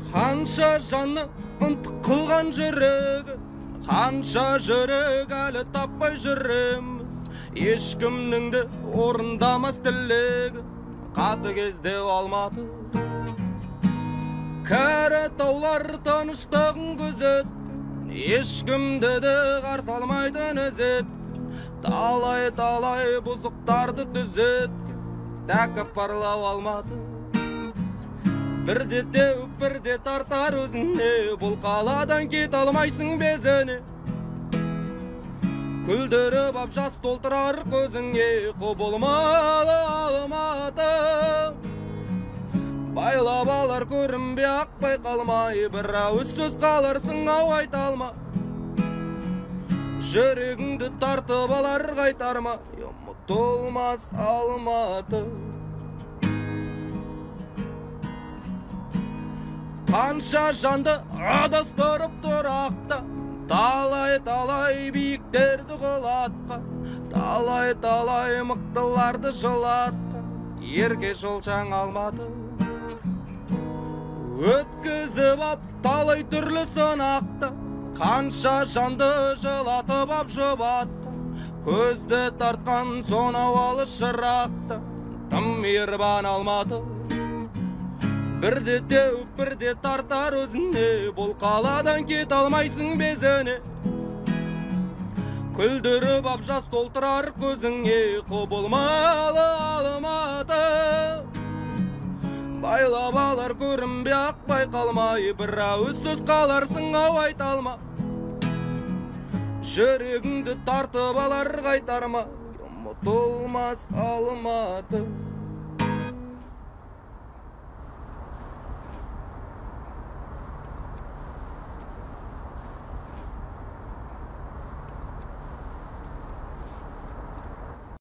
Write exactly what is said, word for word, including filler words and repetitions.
Қанша жаны ынтық қылған жүрегі, қанша жүрек әлі таппай жүрем. Ешкімнің де орындамас тілегі, қатыгезде алмады. Кәрі таулар тыныштығын күзеткен, ешкімді де қарсы алмайтын ізет. Талай-талай бұзықтарды түзеткен, тәкаппарлау алмады. Бірде теуіп, бірде тартар өзіне, бұл қаладан кет алмайсың безіне. Күлдіріп ап жас толтырар көзіңе, құбылмалы Алматы. Байлап алар көрінбе ақ байқалмай, бір ауыз сөз қаларсың ау айта алма. Жүрегіңді тартып алар қайтарма, ұмытылмас Алматы. Қанша жанды адастырып тұрақта, талай-талай биіктерді құлатқа, талай-талай мықтыларды жылатқа, ерке жолшаң Алматы. Өткізіп ап талай түрлі сынақта, қанша жанды жылатып ап жұбатқа, көзді тартқан сонау алыс шырақта, тым мейірбан Алматы. Бірде теуіп, бірде тартар өзіне, бұл қаладан кет алмайсың безіне. Күлдіріп ап жас толтырар көзіңе, құбылмалы Алматы. Байлап алар көрінбе ақ байқалмай, бір ауыз сөз қаларсың ау айта алма. Жүрегіңді тартып алар қайтарма, ұмытылмас Алматы.